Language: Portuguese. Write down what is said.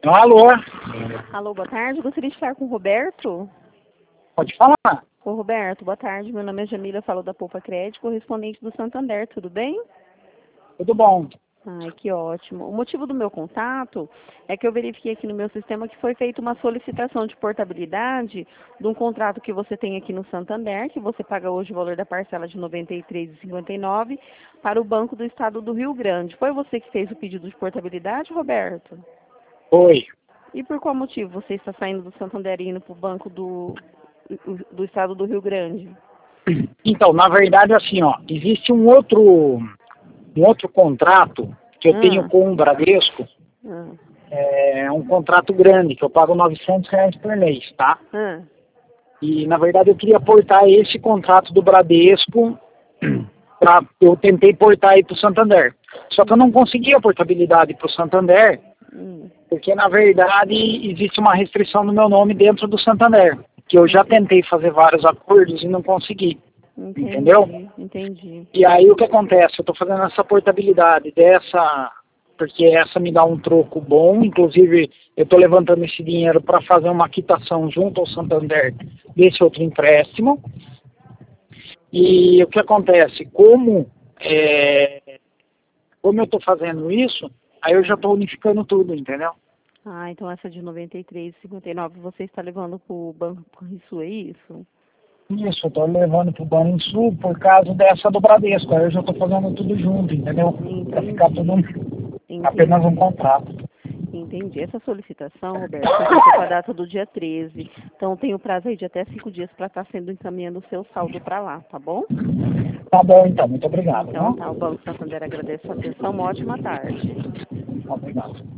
Alô? Alô, boa tarde. Gostaria de falar com o Roberto. Pode falar? Ô, Roberto, boa tarde. Meu nome é Jamila, falo da Poupa Crédito, correspondente do Santander. Tudo bem? Tudo bom. Ai, que ótimo. O motivo do meu contato é que eu verifiquei aqui no meu sistema que foi feita uma solicitação de portabilidade de um contrato que você tem aqui no Santander, que você paga hoje o valor da parcela de R$ 93,59 para o Banco do Estado do Rio Grande. Foi você que fez o pedido de portabilidade, Roberto? Oi. E por qual motivo você está saindo do Santander e indo para o Banco do Estado do Rio Grande? Então, na verdade, assim, ó, existe um outro contrato que eu tenho com o Bradesco. É um contrato grande, que eu pago R$ 900 por mês, tá? E, na verdade, eu queria portar esse contrato do Bradesco, eu tentei portar aí para o Santander. Só que eu não consegui a portabilidade para o Santander, porque, na verdade, existe uma restrição no meu nome dentro do Santander, que eu já tentei fazer vários acordos e não consegui. Entendeu? Entendi. E aí o que acontece? Eu estou fazendo essa portabilidade dessa, porque essa me dá um troco bom, inclusive eu estou levantando esse dinheiro para fazer uma quitação junto ao Santander desse outro empréstimo. E o que acontece? Como eu estou fazendo isso, aí eu já estou unificando tudo, entendeu? Ah, então essa de R$ 93,59 você está levando para o Banco Rio, é isso? Isso, eu estou levando para o Banrisul por causa dessa do Bradesco. Aí eu já estou fazendo tudo junto, entendeu? Para ficar tudo apenas um contrato. Entendi. Essa solicitação, Roberto, foi feita com a data do dia 13. Então tem o prazo aí de até 5 dias para estar sendo encaminhando o seu saldo para lá, tá bom? Tá bom, então. Muito obrigado. Então tá, o Banco Santander agradece a atenção. Uma ótima tarde. Obrigado.